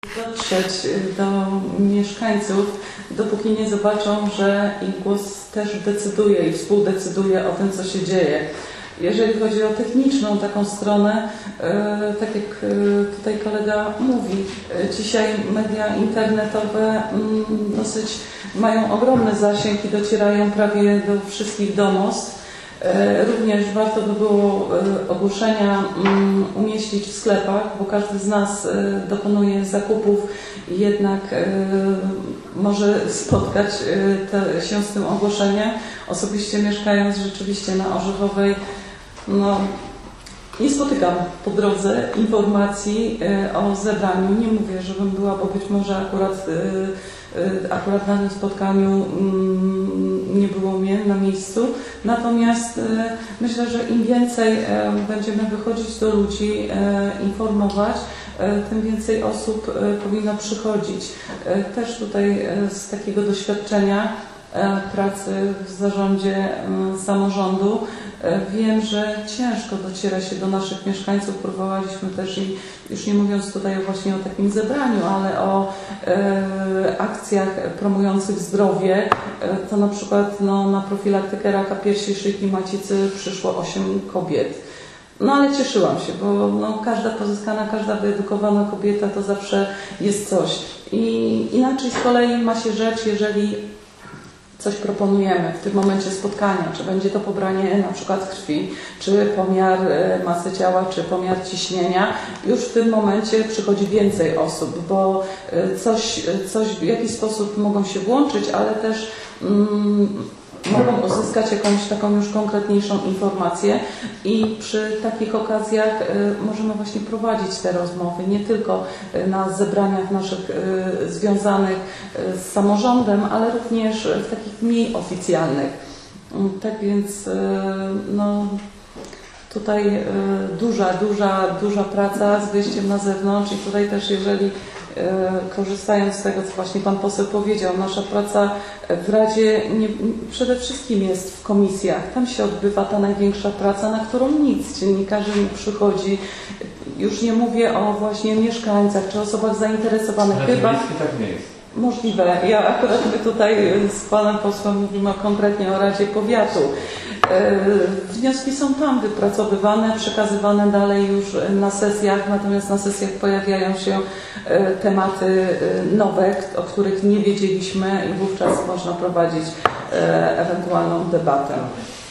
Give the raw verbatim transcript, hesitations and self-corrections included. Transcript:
dotrzeć do mieszkańców, dopóki nie zobaczą, że ich głos też decyduje i współdecyduje o tym, co się dzieje. Jeżeli chodzi o techniczną taką stronę, tak jak tutaj kolega mówi, dzisiaj media internetowe dosyć mają ogromny zasięg i docierają prawie do wszystkich domostw. Również warto by było ogłoszenia umieścić w sklepach, bo każdy z nas dokonuje zakupów i jednak może spotkać się z tym ogłoszeniem. Osobiście mieszkając rzeczywiście na Orzechowej, no, nie spotykam po drodze informacji o zebraniu. Nie mówię, żebym była, bo być może akurat, akurat na tym spotkaniu nie było mnie na miejscu. Natomiast myślę, że im więcej będziemy wychodzić do ludzi, informować, tym więcej osób powinno przychodzić. Też tutaj z takiego doświadczenia pracy w zarządzie samorządu wiem, że ciężko dociera się do naszych mieszkańców. Próbowaliśmy też i już nie mówiąc tutaj właśnie o takim zebraniu, ale o e, akcjach promujących zdrowie, e, to na przykład no, na profilaktykę raka piersi, szyjki macicy przyszło osiem kobiet. No ale cieszyłam się, bo no, każda pozyskana, każda wyedukowana kobieta to zawsze jest coś. I inaczej z kolei ma się rzecz, jeżeli coś proponujemy w tym momencie spotkania, czy będzie to pobranie na przykład krwi, czy pomiar masy ciała, czy pomiar ciśnienia, już w tym momencie przychodzi więcej osób, bo coś, coś w jakiś sposób mogą się włączyć, ale też mm, mogą uzyskać jakąś taką już konkretniejszą informację i przy takich okazjach y, możemy właśnie prowadzić te rozmowy, nie tylko na zebraniach naszych y, związanych y, z samorządem, ale również w takich mniej oficjalnych. Y, tak więc y, no, tutaj y, duża, duża, duża praca z wyjściem na zewnątrz i tutaj też jeżeli korzystając z tego, co właśnie Pan poseł powiedział, nasza praca w Radzie nie, przede wszystkim jest w komisjach. Tam się odbywa ta największa praca, na którą nic dziennikarzy nie przychodzi. Już nie mówię o właśnie mieszkańcach czy osobach zainteresowanych. Chyba tak nie jest. Możliwe. Ja akurat my tutaj z Panem posłem mówimy konkretnie o Radzie Powiatu. Wnioski są tam wypracowywane, przekazywane dalej już na sesjach, natomiast na sesjach pojawiają się tematy nowe, o których nie wiedzieliśmy i wówczas można prowadzić ewentualną debatę.